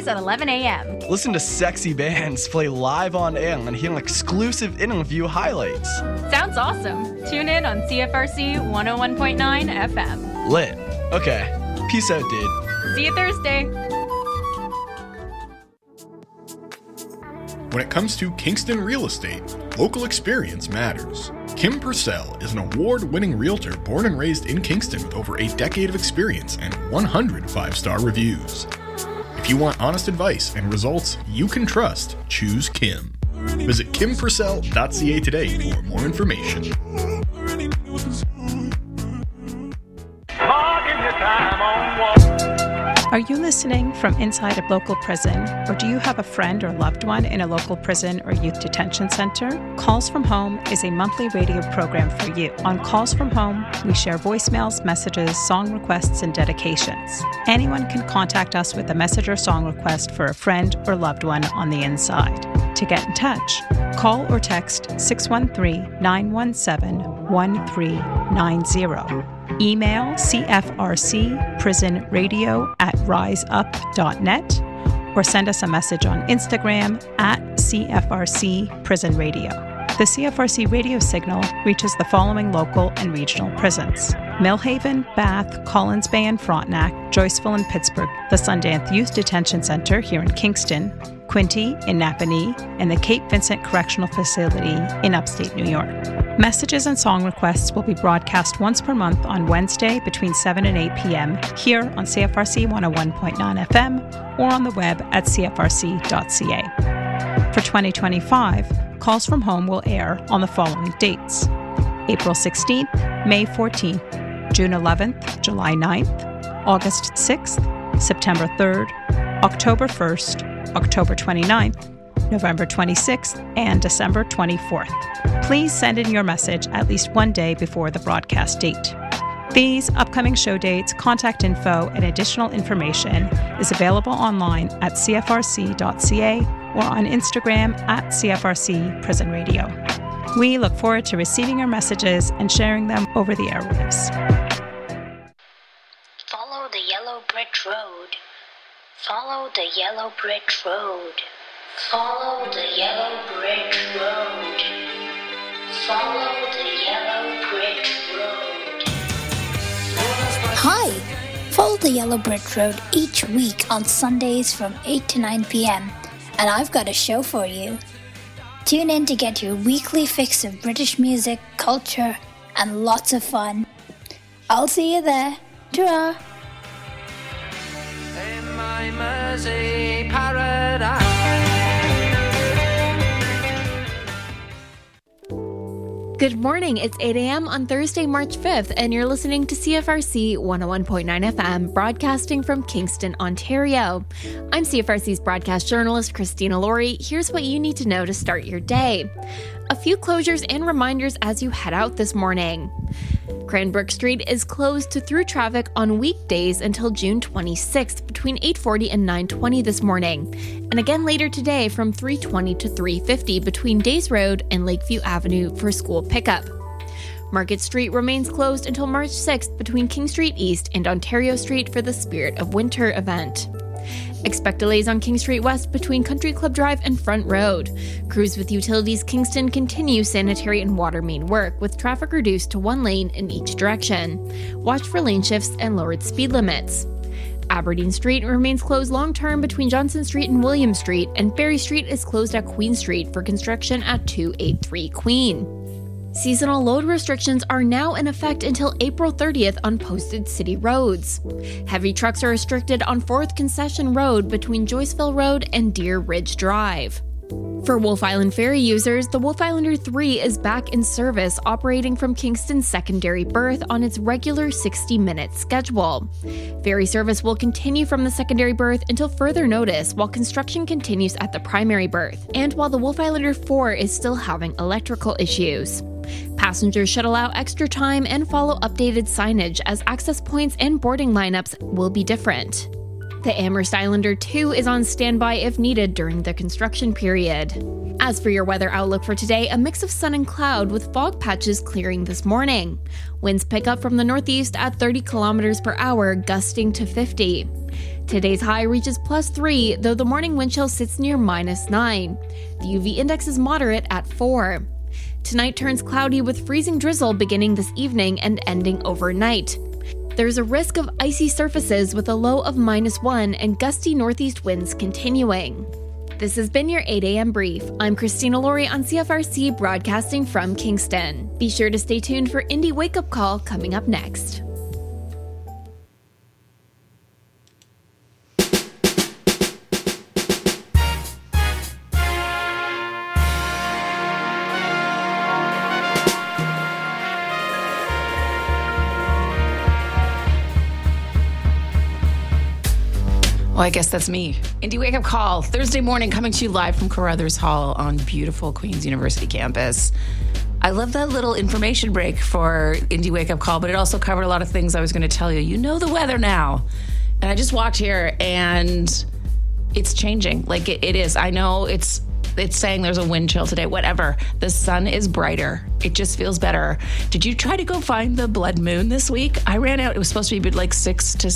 Weekdays at 11 a.m. Listen to sexy bands play live on air and hear exclusive interview highlights. Sounds awesome. Tune in on CFRC 101.9 FM. Lit. Okay. Peace out, dude. See you Thursday. When it comes to Kingston real estate, local experience matters. Kim Purcell is an award-winning realtor born and raised in Kingston with over a decade of experience and 100 five-star reviews. If you want honest advice and results you can trust, choose Kim. Visit kimpurcell.ca today for more information. Are you listening from inside a local prison, or do you have a friend or loved one in a local prison or youth detention center? Calls from Home is a monthly radio program for you. On Calls from Home, we share voicemails, messages, song requests, and dedications. Anyone can contact us with a message or song request for a friend or loved one on the inside. To get in touch, call or text 613-917-1390. Email cfrcprisonradio@riseup.net or send us a message on Instagram @CFRCPrisonRadio. The CFRC radio signal reaches the following local and regional prisons: Millhaven, Bath, Collins Bay and Frontenac, Joyceville and Pittsburgh, the Sundance Youth Detention Center here in Kingston, Quinte in Napanee, and the Cape Vincent Correctional Facility in upstate New York. Messages and song requests will be broadcast once per month on Wednesday between 7 and 8 p.m. here on CFRC 101.9 FM or on the web at cfrc.ca. For 2025, Calls from Home will air on the following dates: April 16th, May 14th, June 11th, July 9th, August 6th, September 3rd, October 1st, October 29th, November 26th, and December 24th. Please send in your message at least one day before the broadcast date. These upcoming show dates, contact info, and additional information is available online at cfrc.ca or on Instagram @CFRCPrisonRadio. We look forward to receiving your messages and sharing them over the airwaves. Follow the yellow brick road. Follow the yellow brick road. Follow the yellow brick road. Follow the yellow brick road. Hi! Follow the Yellow Brick Road each week on Sundays from 8 to 9 p.m. and I've got a show for you. Tune in to get your weekly fix of British music, culture, and lots of fun. I'll see you there. Ta-ra! In my Mersey paradise. Good morning, it's 8 a.m. on Thursday, March 5th, and you're listening to CFRC 101.9 FM, broadcasting from Kingston, Ontario. I'm CFRC's broadcast journalist, Christina Laurie. Here's what you need to know to start your day. A few closures and reminders as you head out this morning. Cranbrook Street is closed to through traffic on weekdays until June 26th between 8:40 and 9:20 this morning, and again later today from 3:20 to 3:50 between Days Road and Lakeview Avenue for school pickup. Market Street remains closed until March 6th between King Street East and Ontario Street for the Spirit of Winter event. Expect delays on King Street West between Country Club Drive and Front Road. Crews with Utilities Kingston continue sanitary and water main work, with traffic reduced to one lane in each direction. Watch for lane shifts and lowered speed limits. Aberdeen Street remains closed long-term between Johnson Street and William Street, and Ferry Street is closed at Queen Street for construction at 283 Queen. Seasonal load restrictions are now in effect until April 30th on posted city roads. Heavy trucks are restricted on 4th Concession Road between Joyceville Road and Deer Ridge Drive. For Wolf Island Ferry users, the Wolf Islander 3 is back in service, operating from Kingston's secondary berth on its regular 60-minute schedule. Ferry service will continue from the secondary berth until further notice, while construction continues at the primary berth, and while the Wolf Islander 4 is still having electrical issues. Passengers should allow extra time and follow updated signage, as access points and boarding lineups will be different. The Amherst Islander 2 is on standby if needed during the construction period. As for your weather outlook for today, a mix of sun and cloud with fog patches clearing this morning. Winds pick up from the northeast at 30 kilometers per hour, gusting to 50. Today's high reaches +3, though the morning wind chill sits near -9. The UV index is moderate at 4. Tonight turns cloudy with freezing drizzle beginning this evening and ending overnight. There's a risk of icy surfaces with a low of -1 and gusty northeast winds continuing. This has been your 8 a.m. brief. I'm Christina Laurie on CFRC, broadcasting from Kingston. Be sure to stay tuned for Indie Wake Up Call coming up next. Well, I guess that's me. Indie Wake Up Call, Thursday morning, coming to you live from Carruthers Hall on beautiful Queen's University campus. I love that little information break for Indie Wake Up Call, but it also covered a lot of things I was going to tell you. You know the weather now. And I just walked here and it's changing. Like it is. I know it's saying there's a wind chill today, whatever. The sun is brighter. It just feels better. Did you try to go find the blood moon this week? I ran out. It was supposed to be like 6 to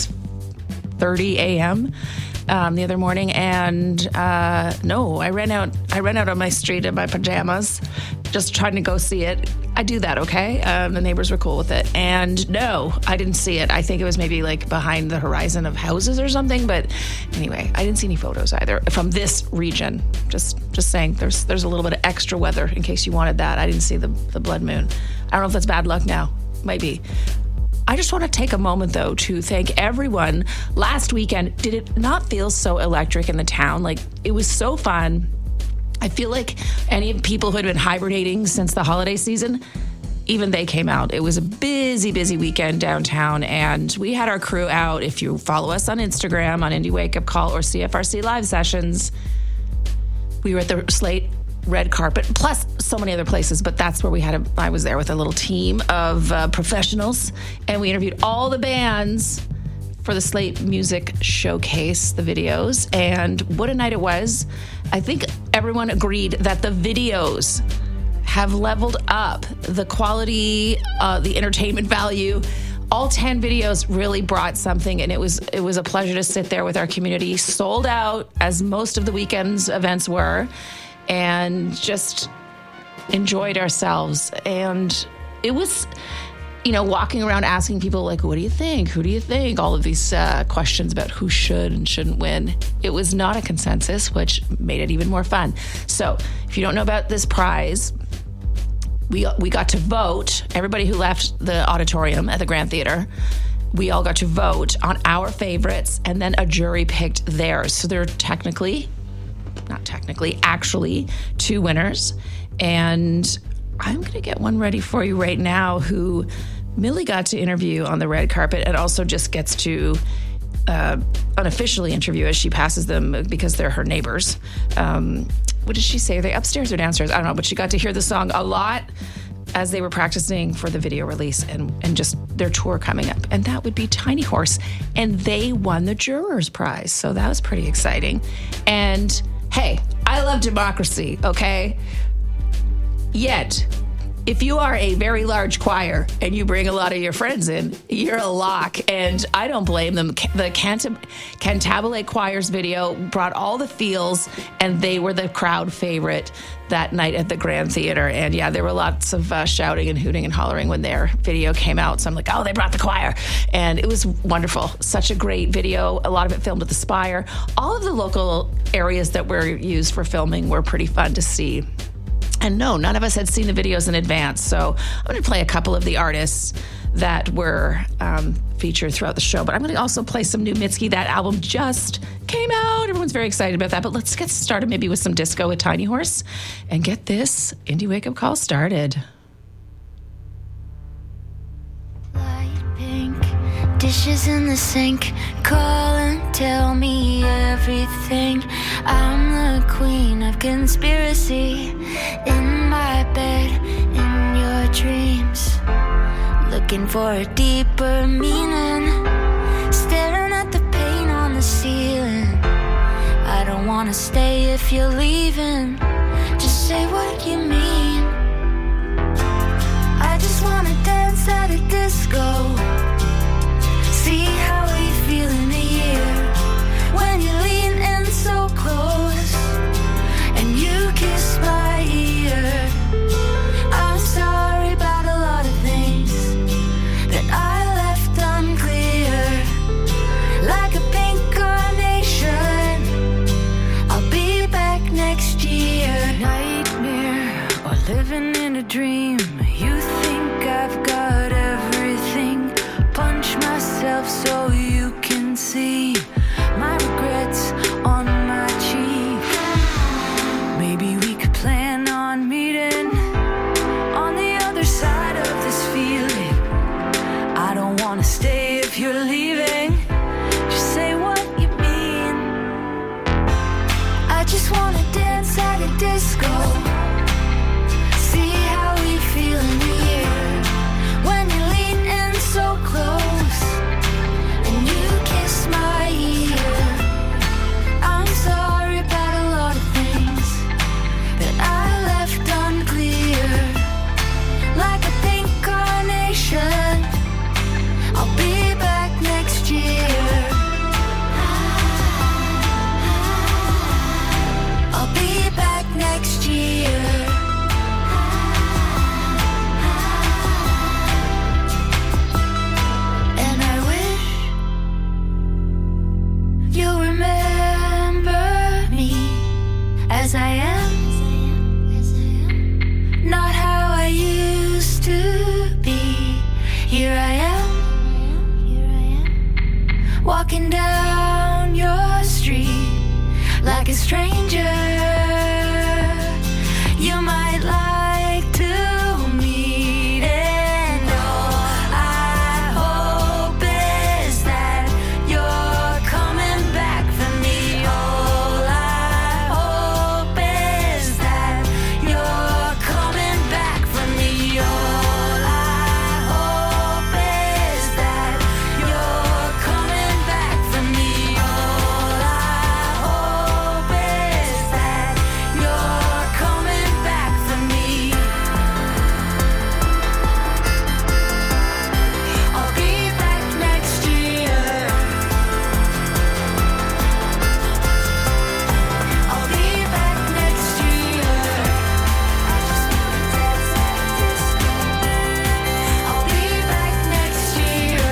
6:30 a.m. The other morning, and no, I ran out on my street in my pajamas, just trying to go see it. I do that, okay? The neighbors were cool with it, and no, I didn't see it. I think it was maybe like behind the horizon of houses or something. But anyway, I didn't see any photos either from this region. Just saying, there's a little bit of extra weather in case you wanted that. I didn't see the blood moon. I don't know if that's bad luck now. Might be. I just want to take a moment, though, to thank everyone. Last weekend, did it not feel so electric in the town? Like, it was so fun. I feel like any people who had been hibernating since the holiday season, even they came out. It was a busy, busy weekend downtown, and we had our crew out. If you follow us on Instagram, on Indie Wake Up Call or CFRC Live Sessions, we were at the Slate red carpet, plus so many other places, but that's where I was there with a little team of professionals, and we interviewed all the bands for the Slate Music Showcase, the videos, and what a night it was. I think everyone agreed that the videos have leveled up. The quality, the entertainment value, all 10 videos really brought something, and it was a pleasure to sit there with our community, sold out, as most of the weekend's events were, and just enjoyed ourselves. And it was, walking around asking people, like, what do you think? Who do you think? All of these questions about who should and shouldn't win. It was not a consensus, which made it even more fun. So if you don't know about this prize, we got to vote. Everybody who left the auditorium at the Grand Theater, we all got to vote on our favorites, and then a jury picked theirs. So there are actually 2 winners. And I'm going to get one ready for you right now, who Millie got to interview on the red carpet and also just gets to unofficially interview as she passes them because they're her neighbors. What did she say? Are they upstairs or downstairs? I don't know, but she got to hear the song a lot as they were practicing for the video release and just their tour coming up. And that would be Tiny Horse. And they won the Jurors Prize. So that was pretty exciting. And hey, I love democracy, okay? Yet, if you are a very large choir and you bring a lot of your friends in, you're a lock, and I don't blame them. The Cantabile Choir's video brought all the feels, and they were the crowd favorite that night at the Grand Theater. And yeah, there were lots of shouting and hooting and hollering when their video came out. So I'm like, oh, they brought the choir. And it was wonderful. Such a great video. A lot of it filmed at the Spire. All of the local areas that were used for filming were pretty fun to see. And no, none of us had seen the videos in advance. So I'm going to play a couple of the artists that were featured throughout the show. But I'm going to also play some new Mitski. That album just came out. Everyone's very excited about that. But let's get started maybe with some disco with Tiny Horse and get this Indie Wake Up Call started. Light pink, dishes in the sink, call and tell me everything. I'm the queen of conspiracy, in my bed, in your dreams, looking for a deeper meaning, staring at the paint on the ceiling. I don't wanna stay if you're leaving, just say what you mean. I just wanna dance at a disco, see how we feel in a year. dream. You think I've got everything. Punch myself so you can see my regrets on my cheek. Maybe we could plan on meeting on the other side of this feeling. I don't want to stay if you're leaving. Just say what you mean. I just want to dance at a disco. See how we feel in the air when you lean in so close and you kiss my ear. I'm sorry about a lot of things that I left unclear. Like a pink carnation, I'll be back next year. I'll be back next year. And I wish you'll remember me as I am, not how I used to be. Here I am, walking down your street like a stranger. You might like to meet, and all I hope is that you're coming back for me. All I hope is that you're coming back for me. All I hope is that you're coming back for me. All I hope is that you're coming back for me. I'll be back next year. I'll be back next year. I'll be back next year.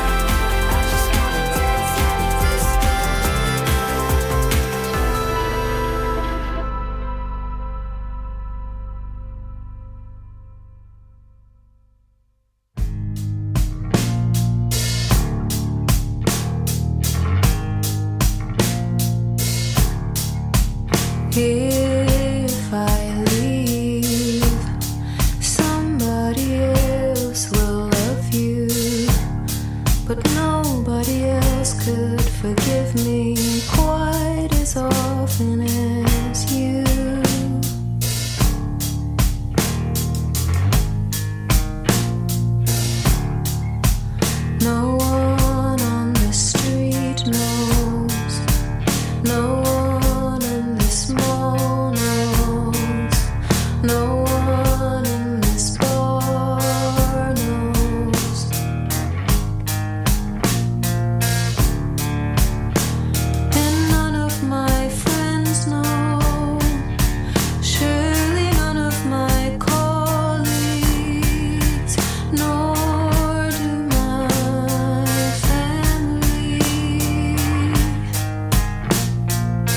If I leave, somebody else will love you, but nobody else could forgive me quite as often as you. No one on the street knows. No one in this mall knows. No one in this bar knows. And none of my friends know. Surely none of my colleagues, nor do my family.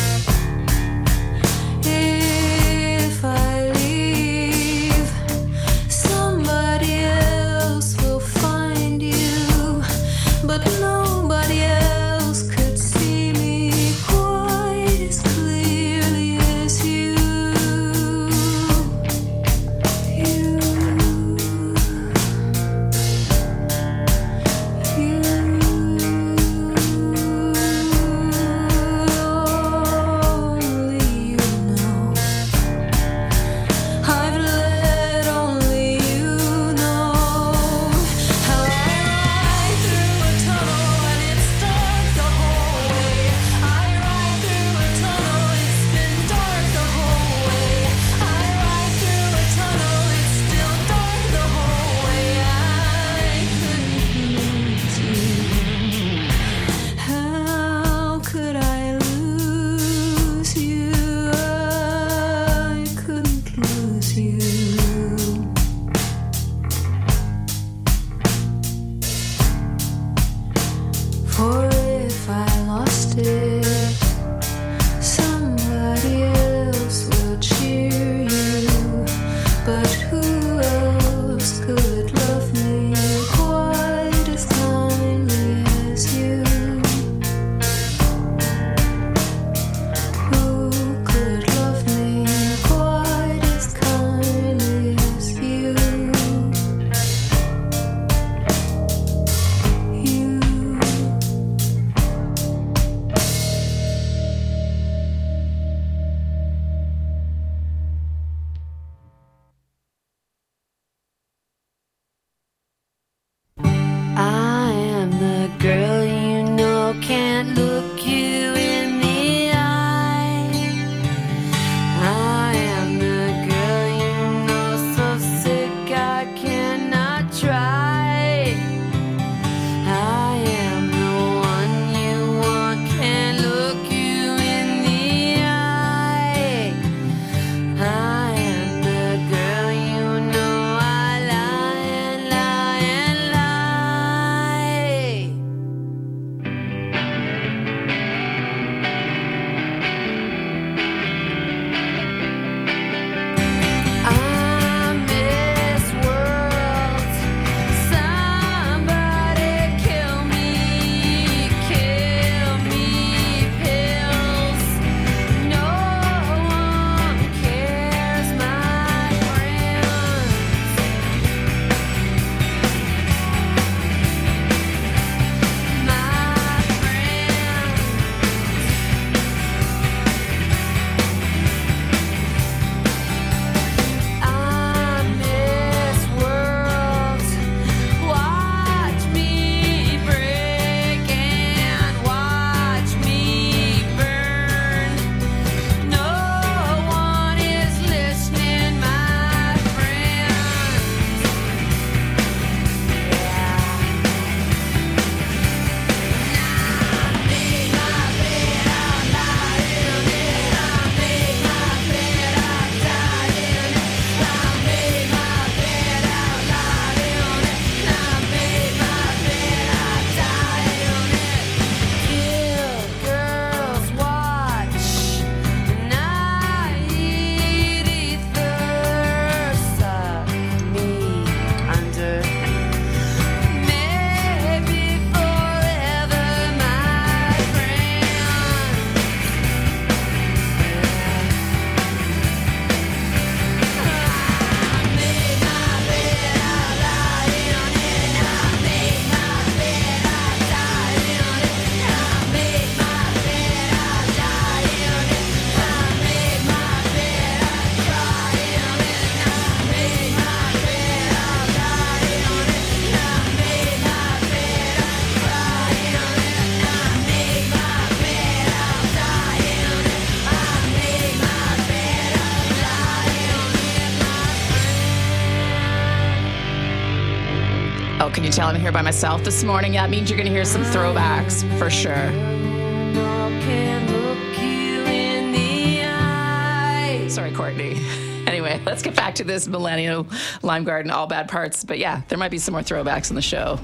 can you tell I'm here by myself this morning? Yeah, that means you're going to hear some throwbacks for sure. Sorry, Courtney. Anyway, let's get back to this Millennial Lime Garden, all bad parts. But yeah, there might be some more throwbacks in the show.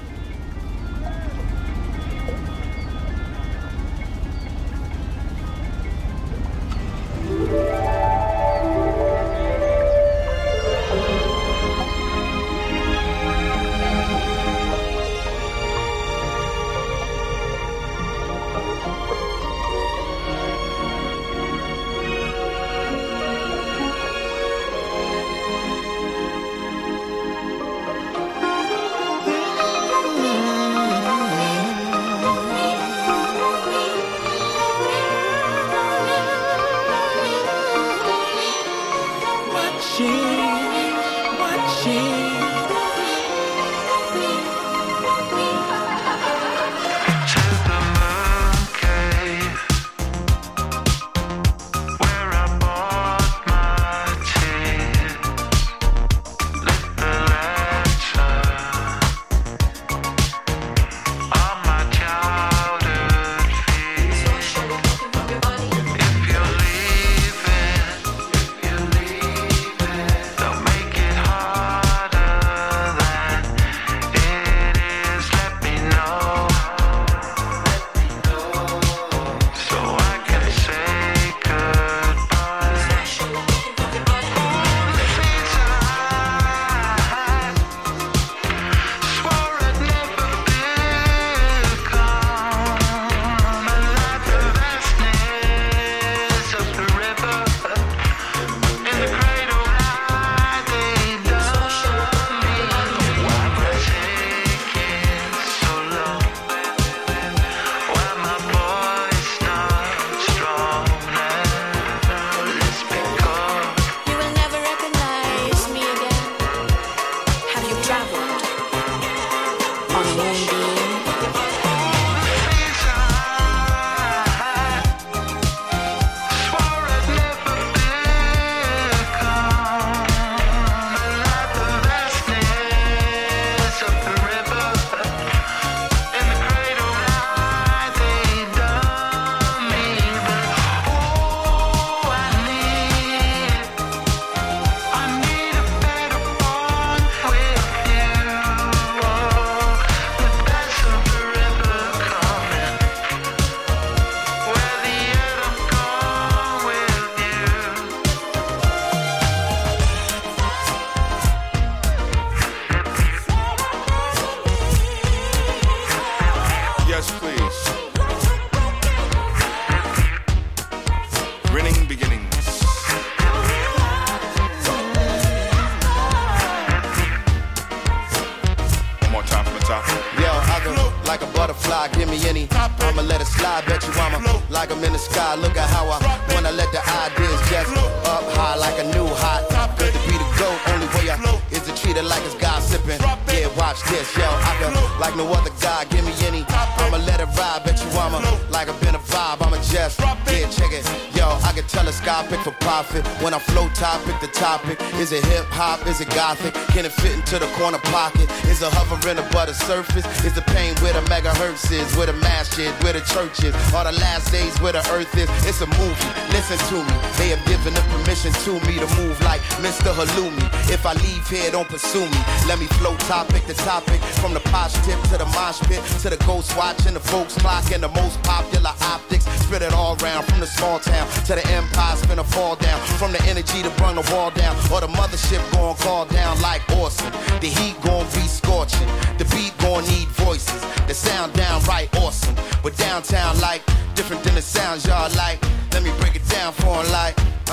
Like I'm in the sky, look at how I wanna let the ideas just up high like a new hot. Good to be the GOAT, only way I is to treat it like it's gossiping. Yeah, watch this, yo, I can like no other guy, give me any. I'ma let it ride, bet you I'ma like I've been a vibe, I'ma just, yeah, check it. Yo, I can tell a sky pick for profit. When I flow top, pick the topic. Is it hip hop, is it gothic? Can it fit into the corner pocket? Is it hovering above the surface? Is the pain where the megahertz is? Where the mass is, where the church is? Or the last days where the earth is? It's a movie, listen to me. They have given the permission to me to move like Mr. Halloumi. If I leave here, don't pursue me. Let me flow topic to topic. From the posh tip to the mosh pit, to the ghost watch and the folks clock and the most popular optics. Spread it all around from the small town to the empire, spin a fall down. From the energy to burn the wall down. Or the mothership gon' call down like awesome. The heat gon' be scorching. The beat gon' need voices. The sound downright awesome. But downtown like different than the sounds y'all like. Let me break it down for 'em like,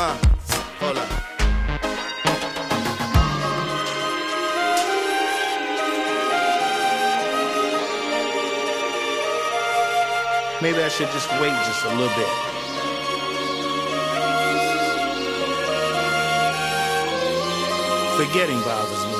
hold up. Maybe I should just wait just a little bit. Forgetting bothers me.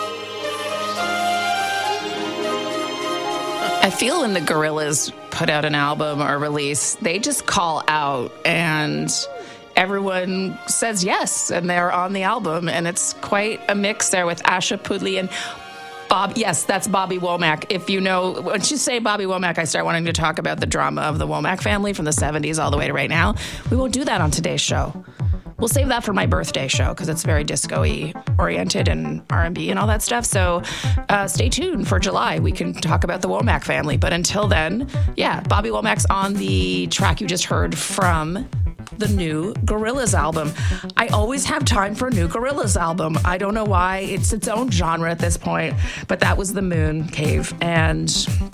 I feel when the Gorillaz put out an album or release, they just call out and everyone says yes, and they're on the album. And it's quite a mix there with Asha Pudli. And Yes, that's Bobby Womack. If you know, once you say Bobby Womack, I start wanting to talk about the drama of the Womack family from the 70s all the way to right now. We won't do that on today's show. We'll save that for my birthday show because it's very disco-y oriented and R&B and all that stuff. So stay tuned for July. We can talk about the Womack family. But until then, yeah, Bobby Womack's on the track you just heard from the new Gorillaz album. I always have time for a new Gorillaz album. I don't know why. It's its own genre at this point. But that was The Moon Cave. And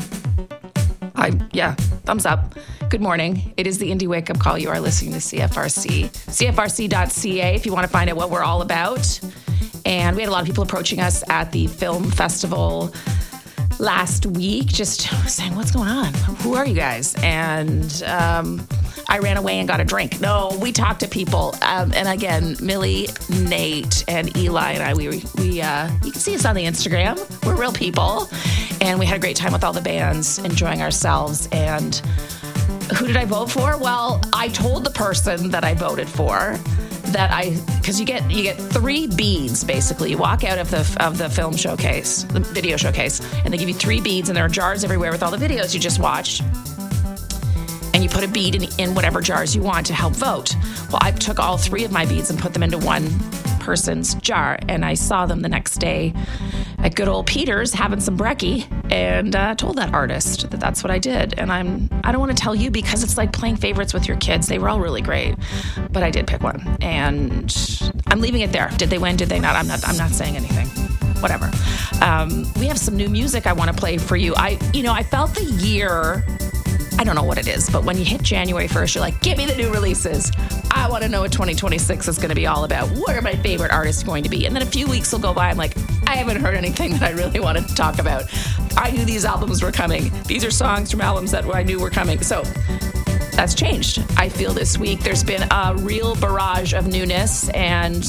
thumbs up. Good morning. It is the Indie Wake Up Call. You are listening to CFRC. CFRC.ca if you want to find out what we're all about. And we had a lot of people approaching us at the film festival last week, just saying, what's going on? Who are you guys? And I ran away and got a drink. No, we talked to people. And again, Millie, Nate, and Eli and I, we you can see us on the Instagram. We're real people. And we had a great time with all the bands, enjoying ourselves. And who did I vote for? Well, I told the person that I voted for because you get 3 beads basically. You walk out of the film showcase, the video showcase, and they give you 3 beads, and there are jars everywhere with all the videos you just watched. And you put a bead in whatever jars you want to help vote. Well, I took all 3 of my beads and put them into one person's jar, and I saw them the next day at good old Peter's having some brekkie, and told that artist that that's what I did. And I don't want to tell you because it's like playing favorites with your kids. They were all really great, but I did pick one, and I'm leaving it there. Did they win? Did they not? I'm not saying anything. Whatever. We have some new music I want to play for you. I felt the year. I don't know what it is, but when you hit January 1st, you're like, give me the new releases. I want to know what 2026 is going to be all about. What are my favorite artists going to be? And then a few weeks will go by. I'm like, I haven't heard anything that I really wanted to talk about. I knew these albums were coming. These are songs from albums that I knew were coming. So that's changed. I feel this week there's been a real barrage of newness and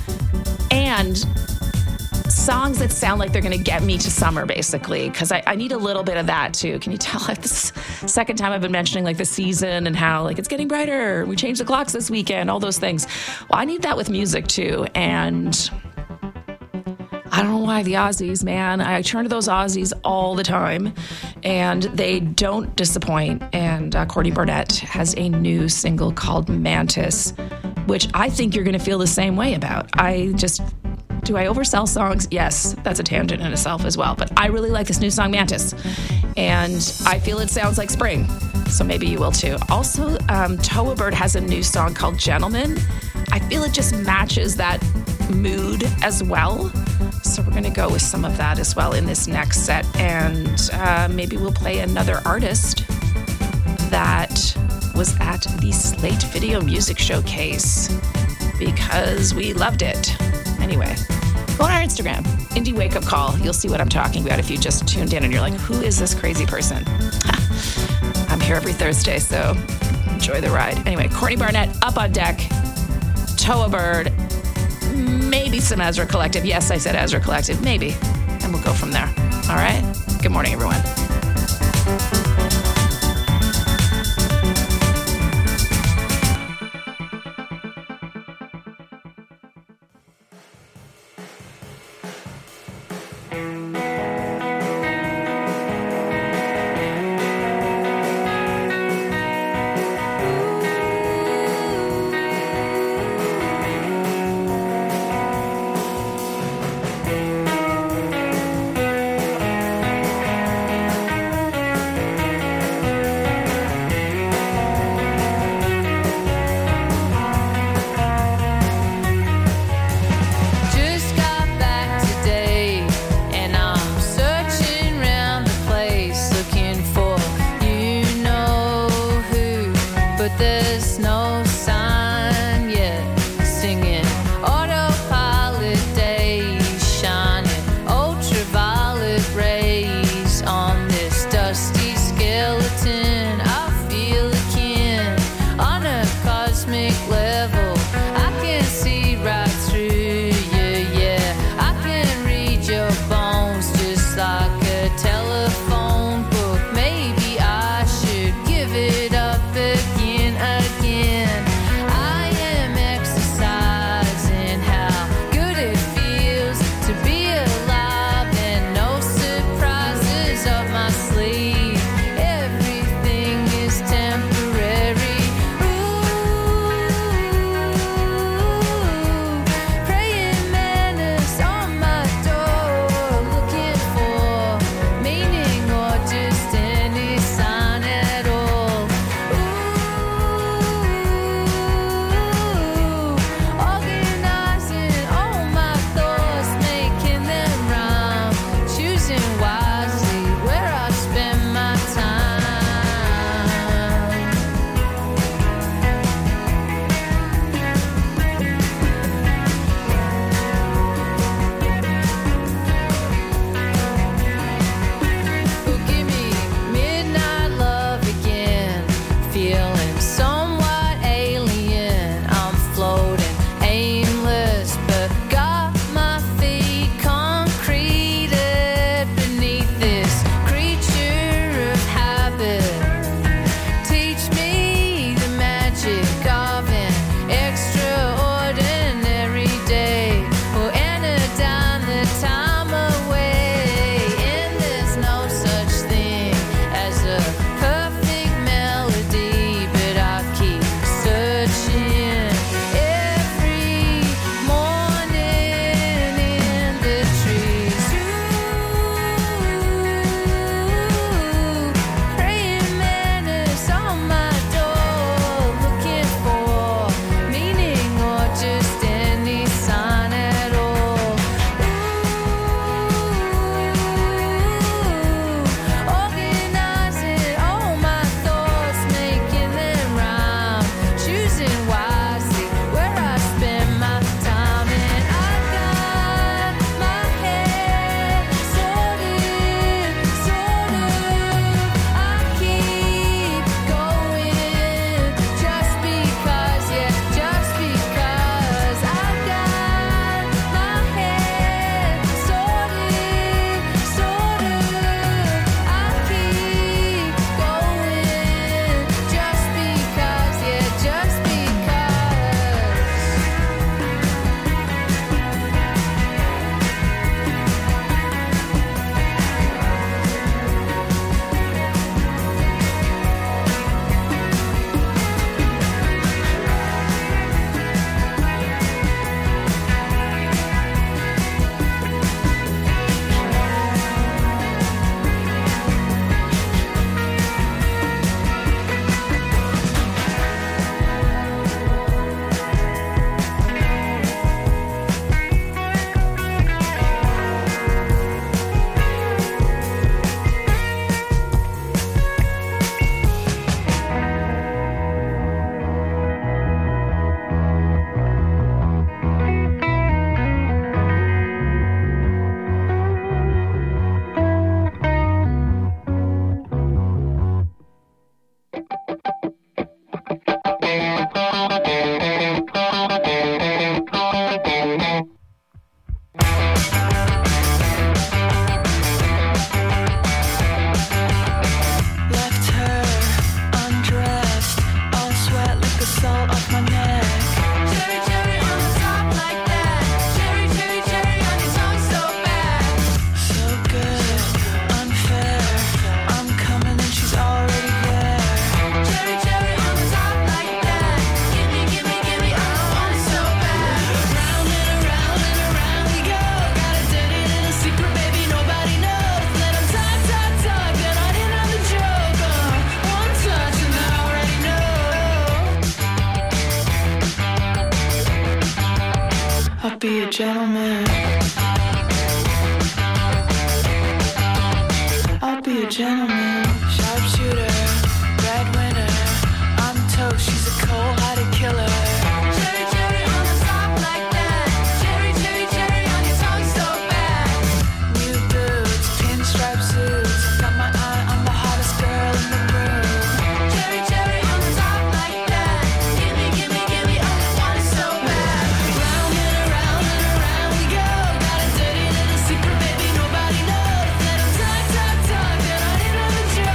songs that sound like they're going to get me to summer, basically, because I need a little bit of that, too. Can you tell? Like, this second time I've been mentioning, like, the season and how, like, it's getting brighter. We changed the clocks this weekend, all those things. Well, I need that with music, too. And I don't know why the Aussies, man. I turn to those Aussies all the time, and they don't disappoint. And Courtney Barnett has a new single called Mantis, which I think you're going to feel the same way about. Do I oversell songs? Yes, that's a tangent in itself as well. But I really like this new song, Mantis. And I feel it sounds like spring. So maybe you will too. Also, Toa Bird has a new song called Gentleman. I feel it just matches that mood as well. So we're going to go with some of that as well in this next set. And maybe we'll play another artist that was at the Slate Video Music Showcase because we loved it. Anyway, go on our Instagram, Indie Wake Up Call. You'll see what I'm talking about if you just tuned in and you're like, who is this crazy person? I'm here every Thursday, so enjoy the ride. Anyway, Courtney Barnett, Up on Deck, Toa Bird, maybe some Ezra Collective. Yes, I said Ezra Collective, maybe. And we'll go from there. All right? Good morning, everyone. Just got back today, and I'm be a gentleman. I'll be a gentleman. Sharpshooter, breadwinner. I'm toast, she's a cold-hearted killer. Cherry, cherry on the top like that. Cherry, cherry, cherry on your tongue so bad. New boots, pinstripe suits. Got my eye on the hottest girl in the room. Cherry, cherry on the top like that. Gimme, gimme, gimme, I want it so bad. Round and around we go. Got a dirty little secret, baby, nobody knows. Let 'em talk, talk, talk, and I ain't on the joke.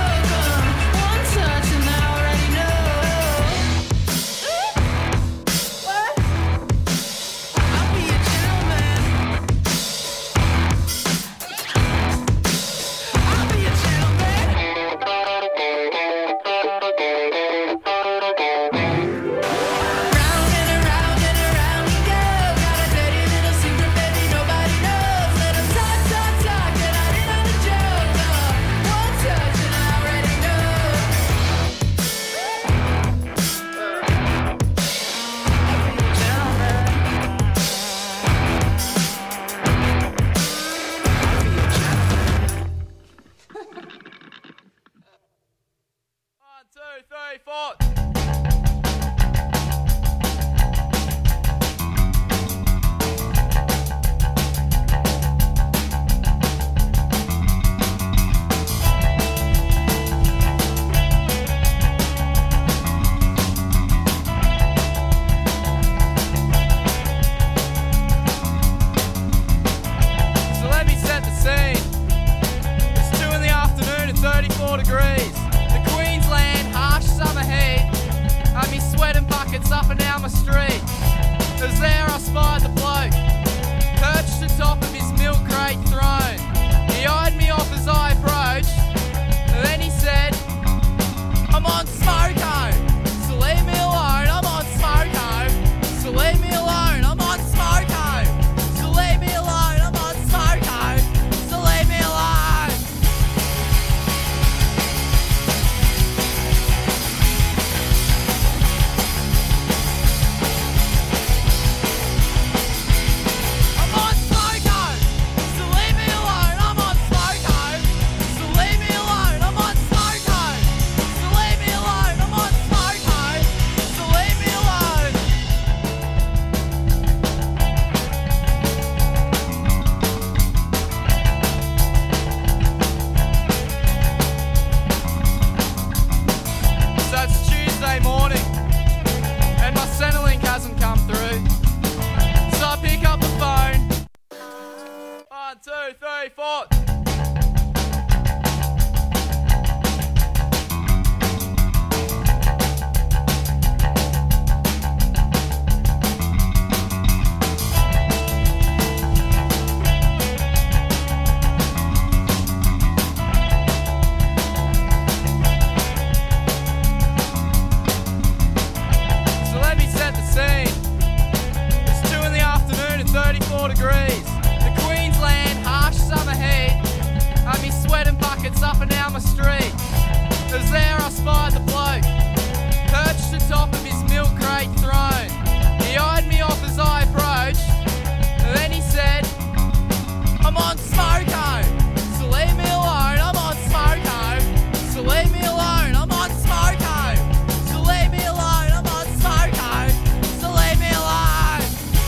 3, 4. So let me set the scene. It's 2 in the afternoon and 34 degrees. The Queensland harsh summer heat had me sweating buckets up and down my street. As there I spied the bloke, perched atop of his milk crate throne. He eyed me off as I approached, and then he said, I'm on smoko, so leave me alone. I'm on smoko, so leave me alone. I'm on smoko, so leave me alone. I'm on smoko, so leave me alone.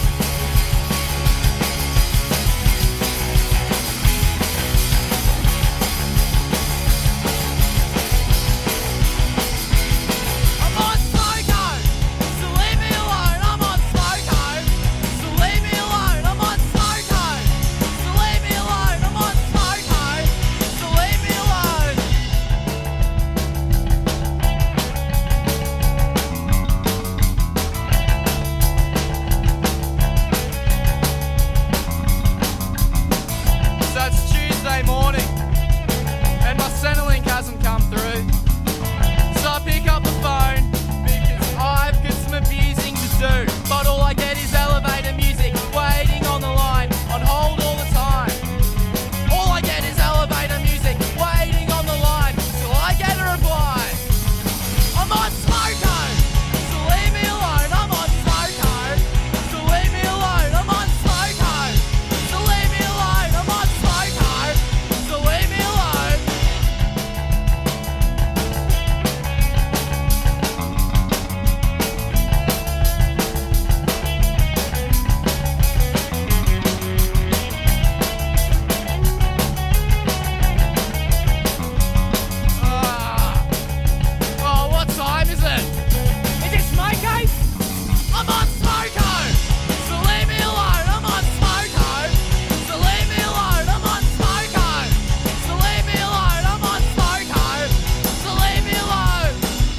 I'm on smoko, so leave me alone. I'm on smoko, so leave me alone. I'm on smoko, so leave me alone. I'm on smoko, so leave me alone. So it's Tuesday morning, and my Centrelink hasn't come through. So I pick up the phone because I've got some abusing to do. But all I get is elevator music, waiting on the line, on hold all the time. All I get is elevator music, waiting on the line, till I get a reply. I'm on smoko, so leave me alone. I'm on smoko, so leave me alone. I'm on smoko, so leave me alone. I'm on smoko, so leave me alone. Oh, what time is it? Is it smoko? I'm on smoko, so leave me alone. I'm on smoko, so leave me alone. I'm on smoko, so leave me alone. I'm on smoko, so leave me alone.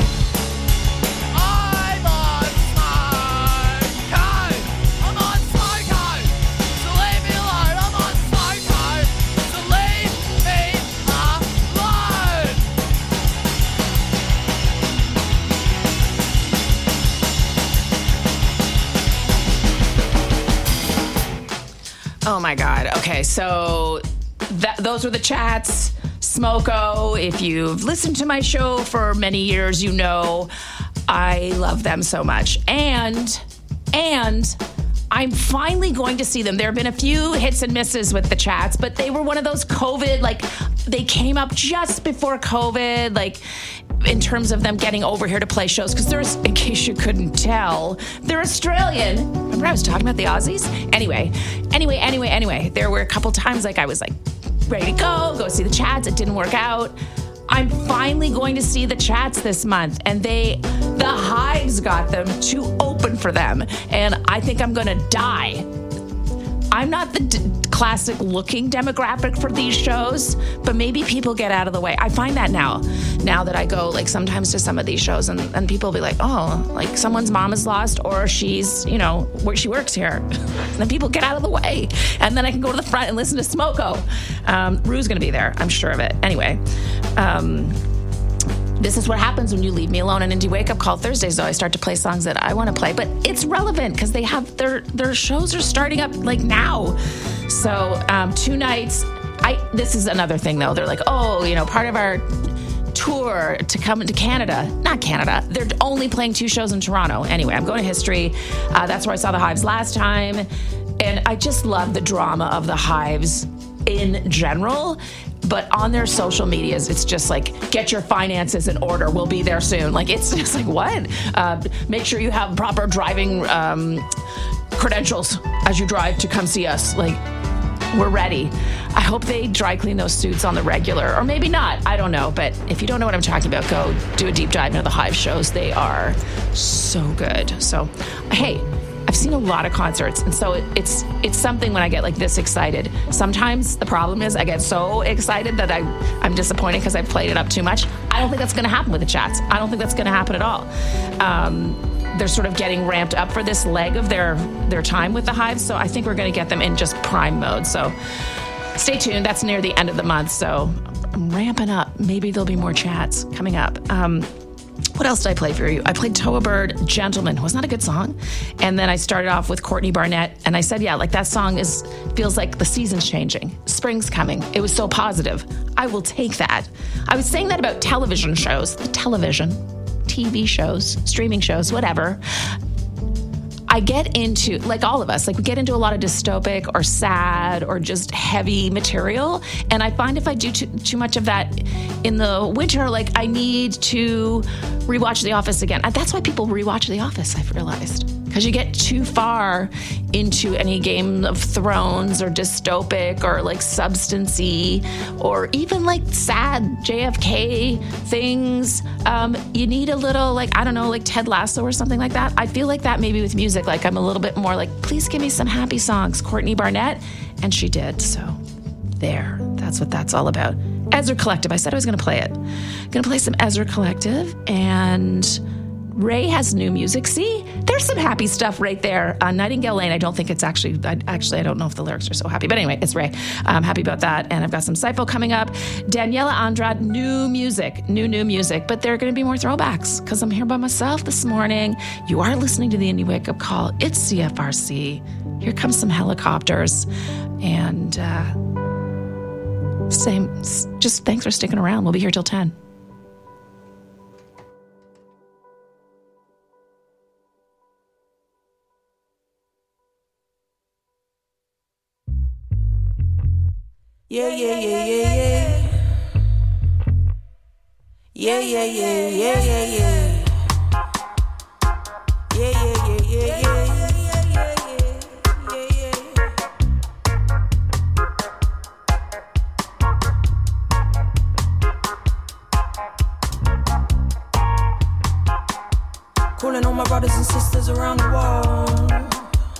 I'm on smoko. I'm on smoko, so leave me alone. I'm on smoko, so leave me alone. Oh my God. Okay, so those were the chats. Smoko, if you've listened to my show for many years, you know I love them so much. And I'm finally going to see them. There have been a few hits and misses with the chats, but they were one of those COVID, like they came up just before COVID, like in terms of them getting over here to play shows, because there's, in case you couldn't tell, they're Australian. Remember I was talking about the Aussies? Anyway, there were a couple times like I was like ready to go see the chats. It didn't work out. I'm finally going to see the chats this month, and the Hives got them to open for them, and I think I'm going to die. I'm not the classic looking demographic for these shows, but maybe people get out of the way. I find that now that I go like sometimes to some of these shows and people will be like, oh, like someone's mom is lost or she's, you know, where she works here. And then people get out of the way. And then I can go to the front and listen to Smoko. Rue's going to be there. I'm sure of it. Anyway, this is what happens when you leave me alone on Indie Wake Up Call Thursdays, though. I start to play songs that I want to play, but it's relevant because they have their shows are starting up like now. So 2 nights. This is another thing though. They're like, oh, you know, part of our tour to come into Canada. Not Canada. They're only playing 2 shows in Toronto. Anyway, I'm going to History. That's where I saw the Hives last time, and I just love the drama of the Hives in general. But on their social medias, it's just like, get your finances in order. We'll be there soon. Like, it's just like, what? Make sure you have proper driving credentials as you drive to come see us. Like, we're ready. I hope they dry clean those suits on the regular, or maybe not. I don't know. But if you don't know what I'm talking about, go do a deep dive into the Hive shows. They are so good. So, hey, I've seen a lot of concerts, and so it's something when I get like this excited. Sometimes the problem is I get so excited that I'm disappointed because I've played it up too much. I don't think that's going to happen with the Chats. I don't think that's going to happen at all. They're sort of getting ramped up for this leg of their time with the Hives, so I think we're going to get them in just prime mode. So stay tuned. That's near the end of the month, so I'm ramping up. Maybe there'll be more Chats coming up. What else did I play for you? I played Toa Bird, Gentleman. Wasn't that a good song? And then I started off with Courtney Barnett, and I said, yeah, like that song feels like the season's changing. Spring's coming. It was so positive. I will take that. I was saying that about television shows, TV shows, streaming shows, whatever. I get into, like all of us, like we get into a lot of dystopic or sad or just heavy material. And I find if I do too much of that in the winter, like I need to rewatch The Office again. That's why people rewatch The Office, I've realized. Because you get too far into any Game of Thrones or dystopic or like substancy or even like sad JFK things. You need a little like, I don't know, like Ted Lasso or something like that. I feel like that maybe with music, like I'm a little bit more like, please give me some happy songs, Courtney Barnett. And she did. So there, that's what that's all about. Ezra Collective. I said I was going to play it. Going to play some Ezra Collective, and Ray has new music. See, there's some happy stuff right there. Nightingale Lane, I don't think it's actually, I don't know if the lyrics are so happy. But anyway, it's Ray. I'm happy about that. And I've got some Sifo coming up. Daniela Andrade, new music. But there are going to be more throwbacks because I'm here by myself this morning. You are listening to the Indie Wake Up Call. It's CFRC. Here comes some helicopters. And just thanks for sticking around. We'll be here till 10. Yeah, yeah, yeah, yeah, yeah. Yeah, yeah, yeah, yeah, yeah, yeah. Yeah, yeah, yeah, yeah, yeah. Calling all my brothers and sisters around the world,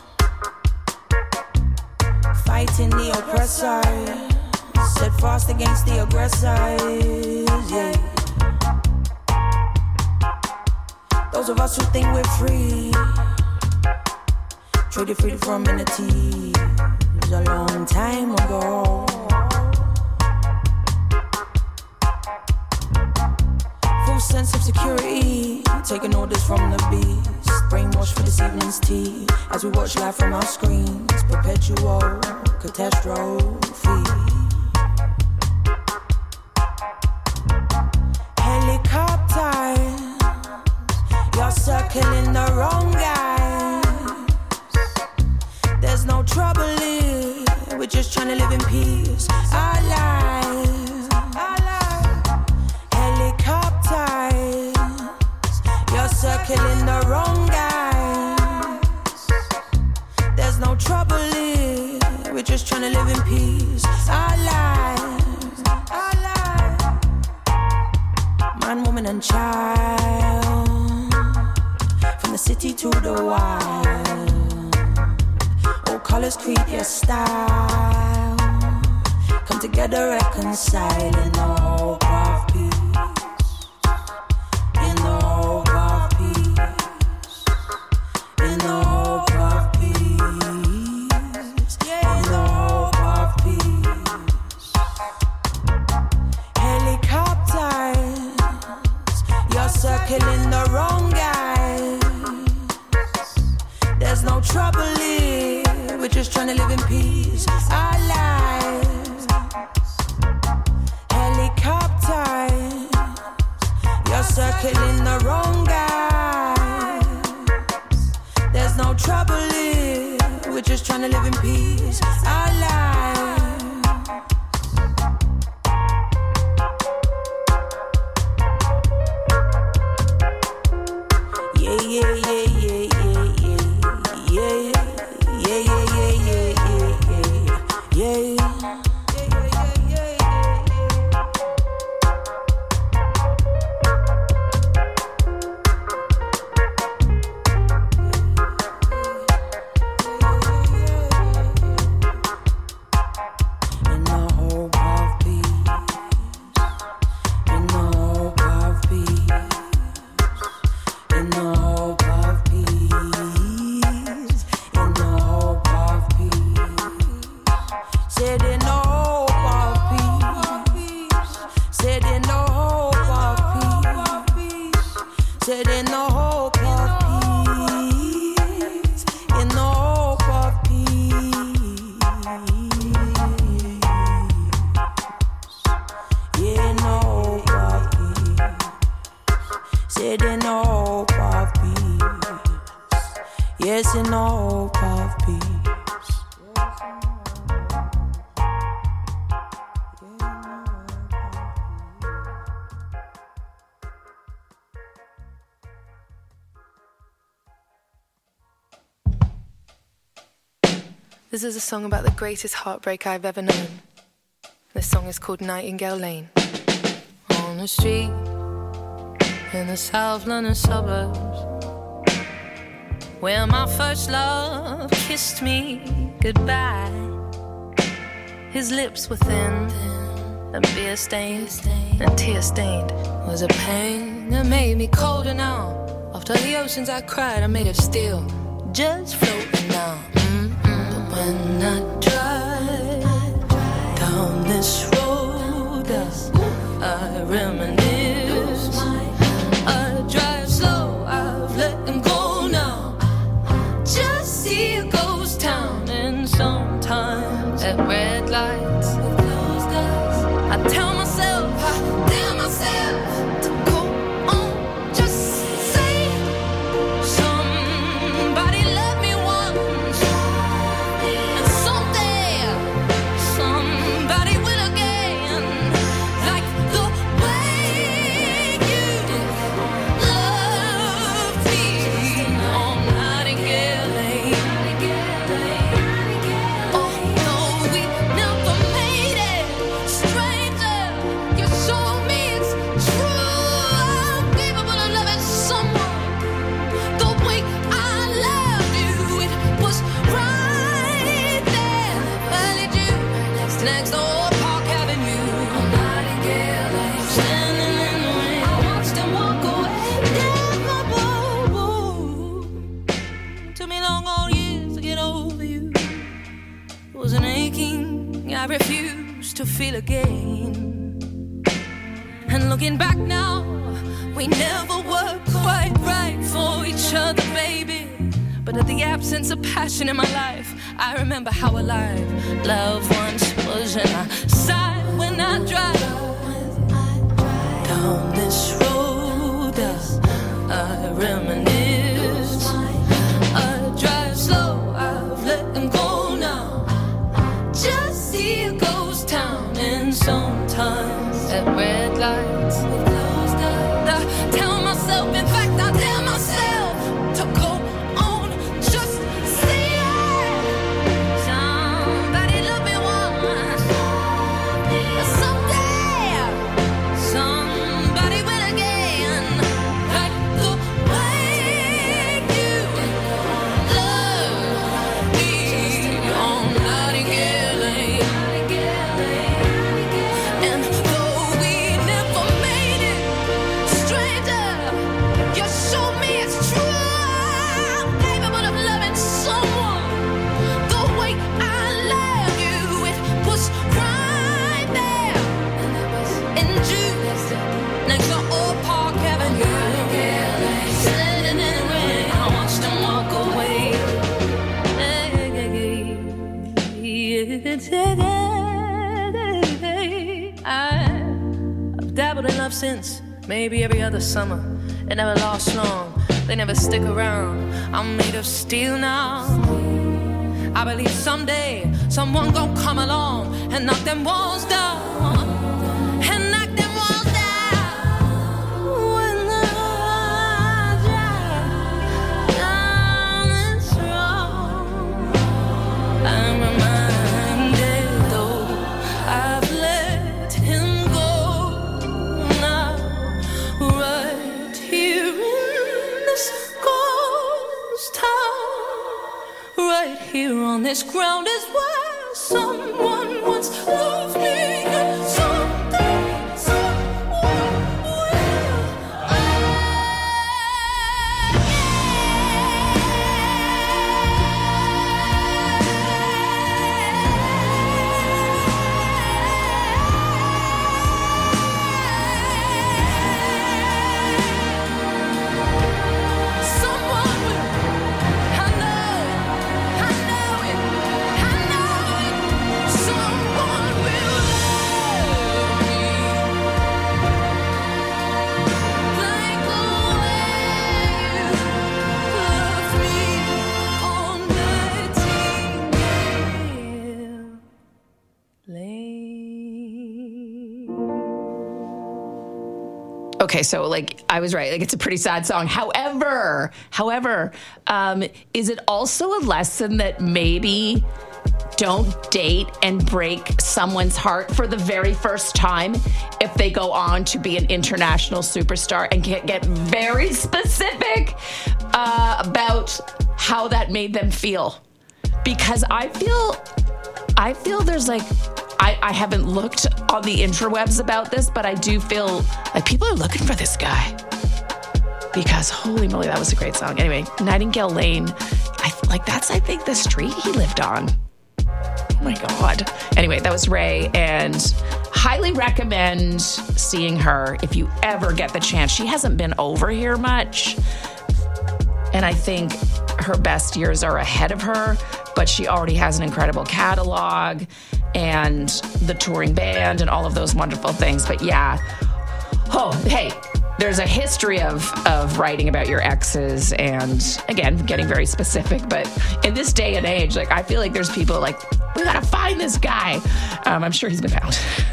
fighting the oppressor, set fast against the aggressors, yeah. Those of us who think we're free, traded freedom for amenity, it was a long time ago. Full sense of security, taking orders from the beast, brainwashed for this evening's tea, as we watch life from our screens, perpetual catastrophe. Helicopters, you're circling the wrong guys. There's no trouble here, we're just trying to live in peace. Our lives, helicopters, you're circling the wrong guys. There's no trouble here, we're just trying to live in peace. Our lives, man, woman, and child, from the city to the wild, all colors create their style, come together, reconcile in the hope of peace, in the hope of peace, in the hope of peace, in the hope of peace. Helicopters, you're circling the wrong guys. There's no trouble here, we're just trying to live in peace. Our lives, helicopters, you're circling the wrong guys. There's no trouble here, we're just trying to live in peace. Our lives. Yeah, yeah, yeah, yeah, yeah, yeah, yeah, yeah, yeah, yeah, yeah. Yes, in the hope of peace. This is a song about the greatest heartbreak I've ever known. This song is called Nightingale Lane. On the street in the South London suburbs, where my first love kissed me goodbye. His lips were thin and beer-stained and tear-stained. Was a pain that made me colder now. After the oceans I cried, I made of steel, just floating down. When I drive down this road, I reminisce. I drive slow, I've let them go now. Just see a ghost town, and sometimes at red lights with closed eyes, I tell myself, I tell myself to go on, just say somebody loved me once. Next door, Park Avenue. On Nightingale Lane, standing in the rain, I watched him walk away down my road. Took me long old years to get over you. It was an aching I refused to feel again. And looking back now, we never were quite right for each other, baby. But at the absence of passion in my life, I remember how alive love once was. And I sigh when I drive down this road. I reminisce. I drive slow, I've let them go now. Just see a ghost town, and sometimes at red lights with closed eyes, I tell myself, in fact I tell myself to go. I've dabbled in love since, maybe every other summer. It never lasts long, they never stick around. I'm made of steel now. I believe someday someone gon' come along and knock them walls down. And knock them walls down. When I drive down this road, I'm reminded though I've let him go now. Right here in this ghost town, right here on this ground is where someone once loved me, and someday someone will. Someone will. I know it. I know it. Someone will. Okay, so like I was right. Like it's a pretty sad song. However, is it also a lesson that maybe don't date and break someone's heart for the very first time if they go on to be an international superstar, and get very specific about how that made them feel? Because I feel there's like, I haven't looked on the interwebs about this, but I do feel like people are looking for this guy. Because holy moly, that was a great song. Anyway, Nightingale Lane, that's I think the street he lived on. Oh my God. Anyway, that was Ray, and highly recommend seeing her if you ever get the chance. She hasn't been over here much, and I think her best years are ahead of her, but she already has an incredible catalog and the touring band and all of those wonderful things. But yeah. Oh, hey, there's a history of writing about your exes and, again, getting very specific. But in this day and age, like, I feel like there's people like, we gotta find this guy. I'm sure he's been found.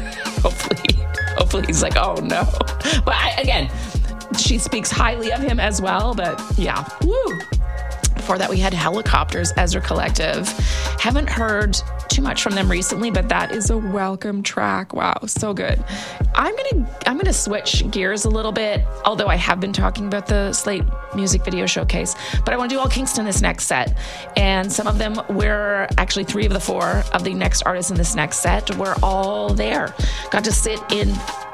Hopefully he's like, oh no. But again, she speaks highly of him as well. But yeah, woo. Before that, we had Helicopters, Ezra Collective. Haven't heard too much from them recently, but that is a welcome track. Wow, so good. I'm gonna switch gears a little bit, although I have been talking about the Slate Music Video Showcase, but I want to do all Kingston this next set. And some of them were actually 3 of the 4 of the next artists in this next set were all there. Got to sit in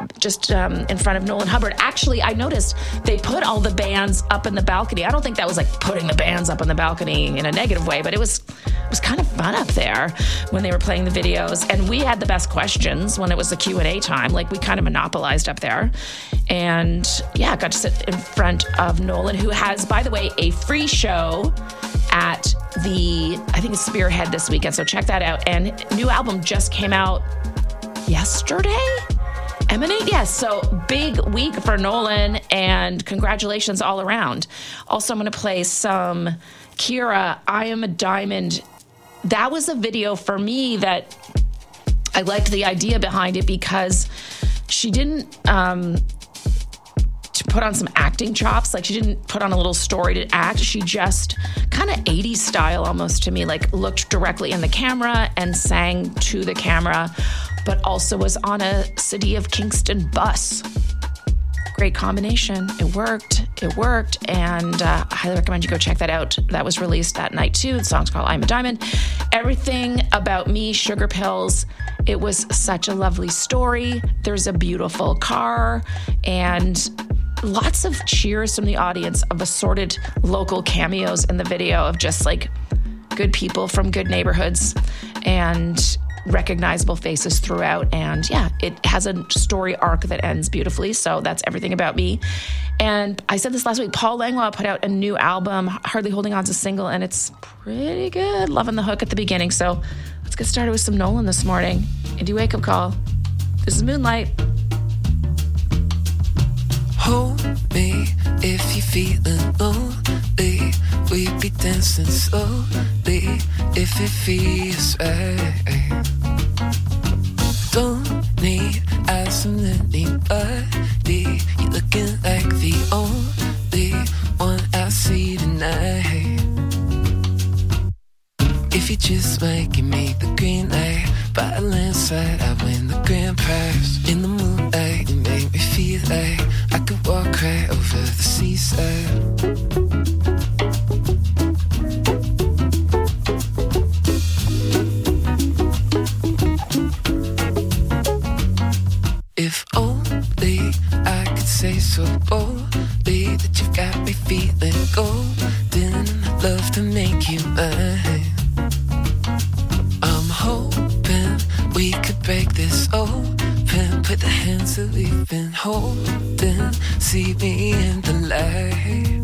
front of Nolan Hubbard. Actually, I noticed they put all the bands up in the balcony. I don't think that was like putting the bands up on the balcony in a negative way, but it was kind of fun up there when they were playing the videos. And we had the best questions when it was the Q&A time. Like, we kind of monopolized up there. And yeah, got to sit in front of Nolan, who has, by the way, a free show at I think it's Spearhead this weekend. So check that out. And new album just came out yesterday. Emanate, yes. So big week for Nolan, and congratulations all around. Also, I'm going to play some Kira, I Am a Diamond. That was a video for me that I liked the idea behind it because she didn't to put on some acting chops. Like, she didn't put on a little story to act. She just kind of 80s style almost to me, like looked directly in the camera and sang to the camera, but also was on a City of Kingston bus. Great combination. It worked, and I highly recommend you go check that out. That was released that night too. The song's called I'm a Diamond. Everything About Me, Sugar Pills. It was such a lovely story. There's a beautiful car, and lots of cheers from the audience of assorted local cameos in the video of just like good people from good neighborhoods and recognizable faces throughout. And yeah, it has a story arc that ends beautifully. So that's Everything About Me. And I said this last week, Paul Langlois put out a new album, Hardly Holding On's a single, and it's pretty good. Loving the hook at the beginning. So let's get started with some Nolan this morning. Indie Wake Up Call. This is Moonlight. Hold me if you're feeling lonely. We be dancing slowly if it feels right. Don't need asking anybody. You're looking like the only one I see tonight. If you just might give me the green light, by a landslide I win the grand prize. In the moonlight you make me feel like I could walk right over the seaside. If only I could say so boldly that you've got me feeling golden. I'd love to make you mine. I'm hoping we could break this open, put the hands that we've been holding, see me in the light.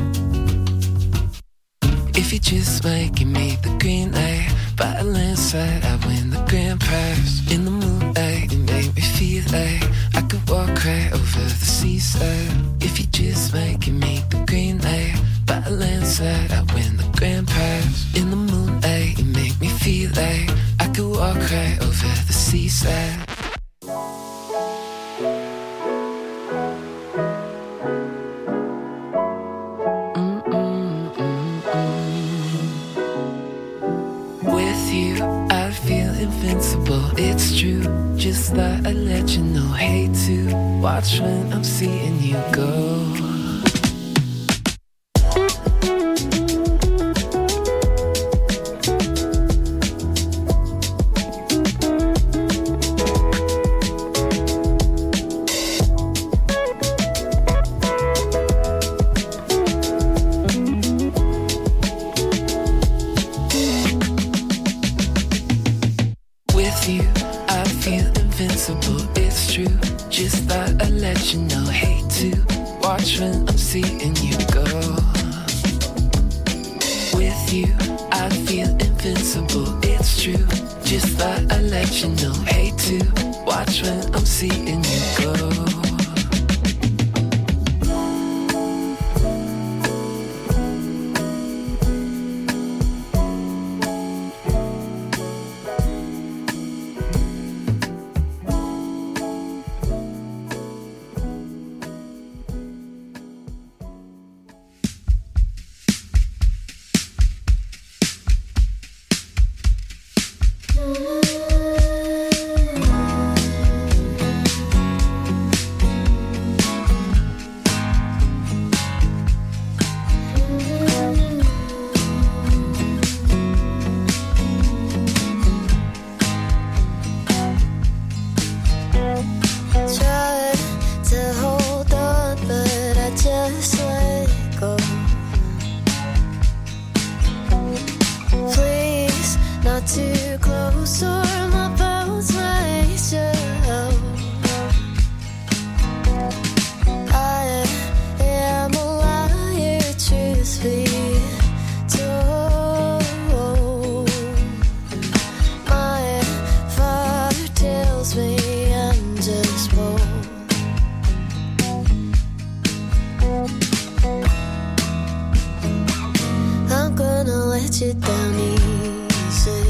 If you just might give me the green light, by a landslide I win the grand prize. In the moonlight you make me feel like I could walk right over the seaside. If you just might give me the green light, by a landslide I win the grand prize. In the moonlight you make me feel like I could walk right over the seaside. you, I feel invincible. It's true, just thought I'd let you know. Hate to watch when I'm seeing you go. let you down easy.